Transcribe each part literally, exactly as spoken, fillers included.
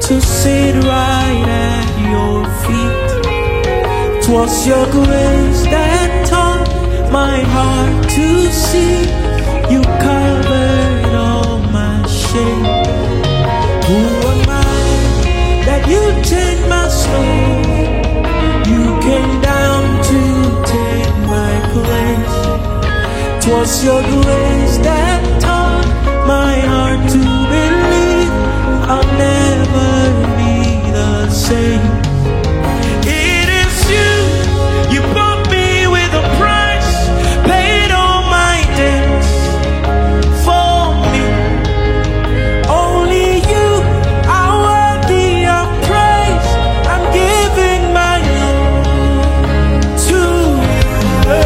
to sit right at your feet. 'Twas your grace that taught my heart to see. You covered all my shame. Who am I that you take my soul? You came down to take my place. 'Twas your grace that taught my heart to believe I'll never be the same. It is you, you bought me with a price, paid all my debts for me. Only you are worthy of praise. I'm giving my all to you.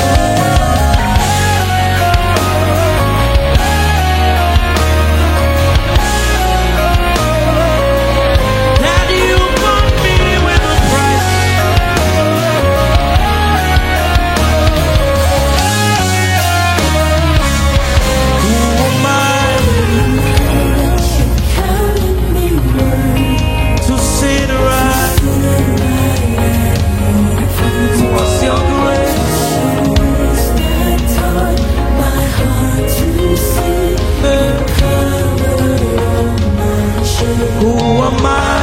Who am I?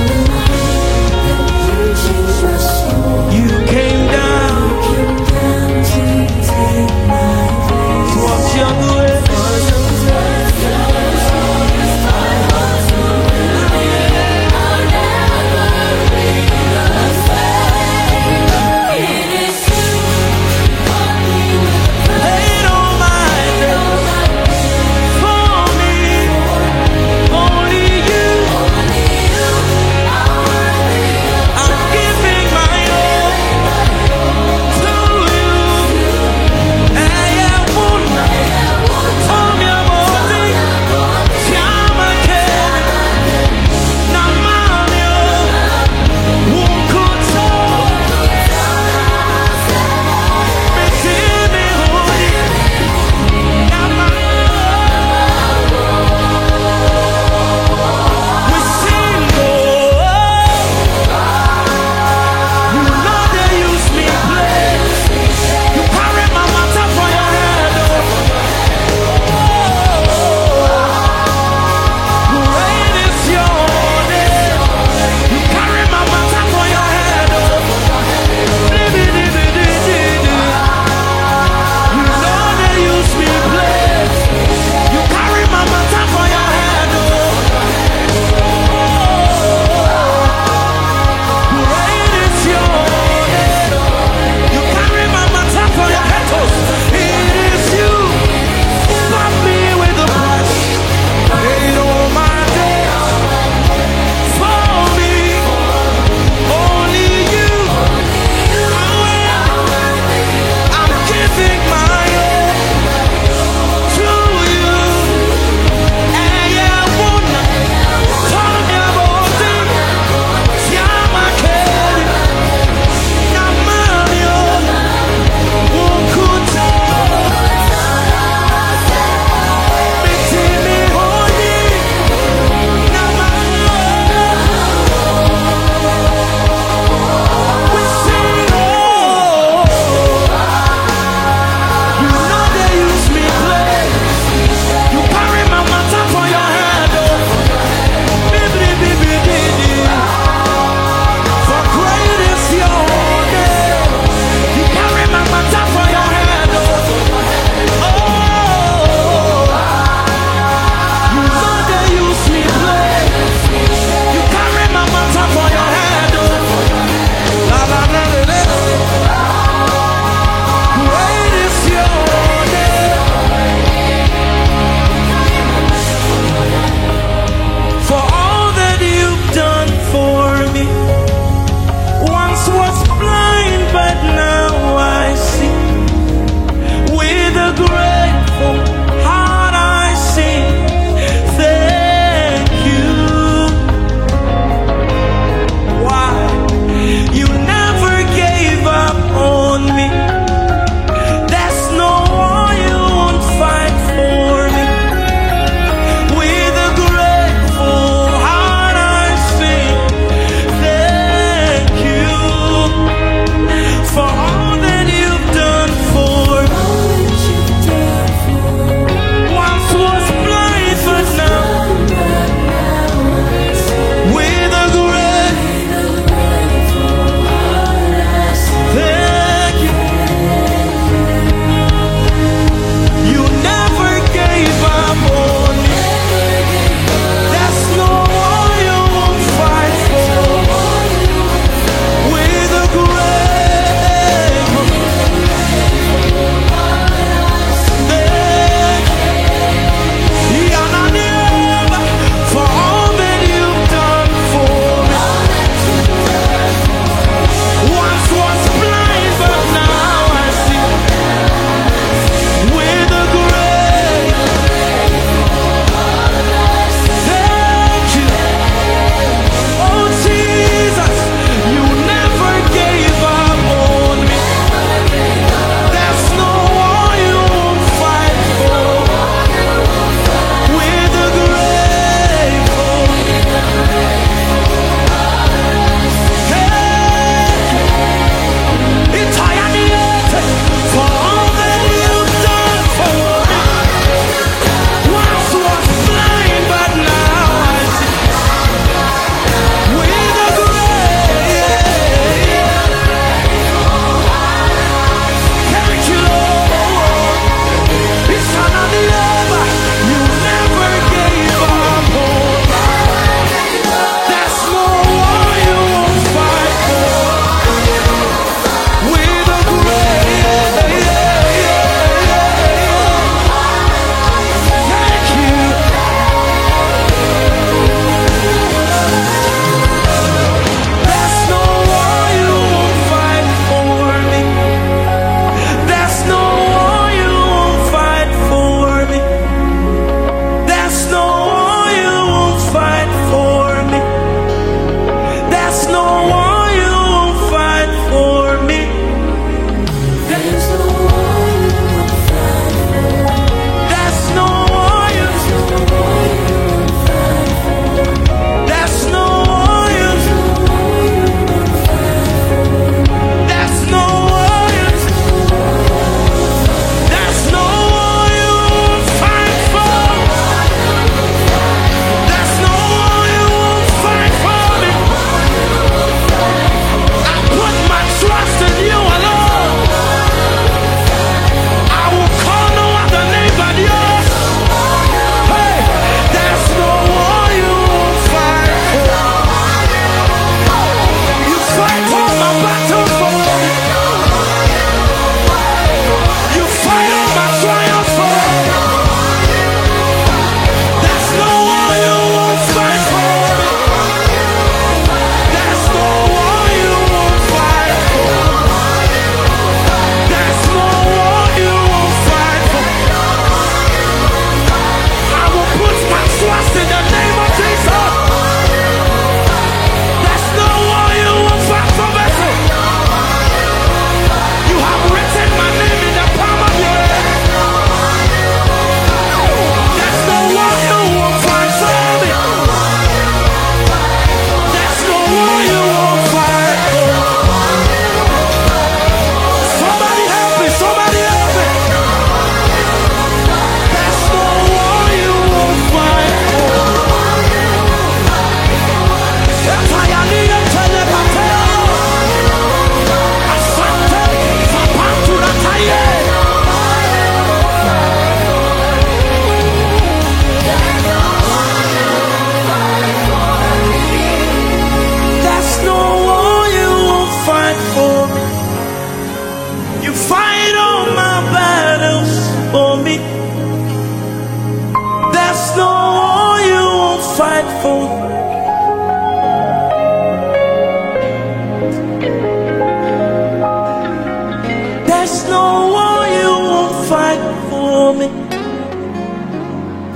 You came down. Twas your grace. Paid all my debts for me. Only you.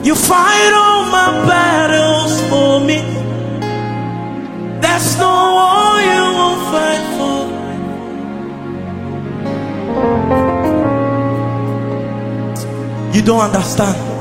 You fight all my battles for me. There's no war you won't fight for. You don't understand.